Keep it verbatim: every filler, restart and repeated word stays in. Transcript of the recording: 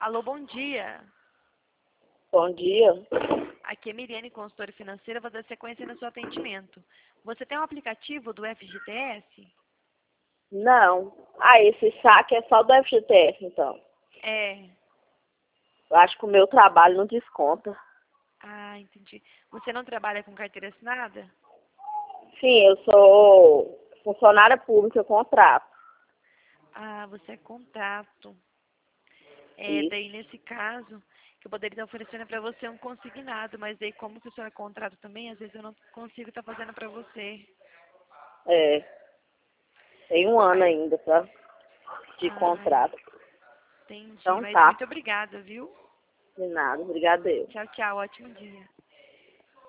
Alô, bom dia. Bom dia. Aqui é Miriane, consultora financeira, vou dar sequência no seu atendimento. Você tem um aplicativo do F G T S? Não. Ah, esse saque é só do F G T S, então. É. Eu acho que o meu trabalho não desconta. Ah, entendi. Você não trabalha com carteira assinada? Sim, eu sou funcionária pública, eu contrato. Ah, você é contrato. É, Isso. daí nesse caso, que eu poderia estar oferecendo para você um consignado, mas daí como que o senhor é contrato também, às vezes eu não consigo estar fazendo para você. É. Tem um ano Mas, ainda, tá? De ah, contrato. entendi. Então Mas tá. muito obrigada, viu? De nada. Obrigada eu. Tchau, tchau. Ótimo dia.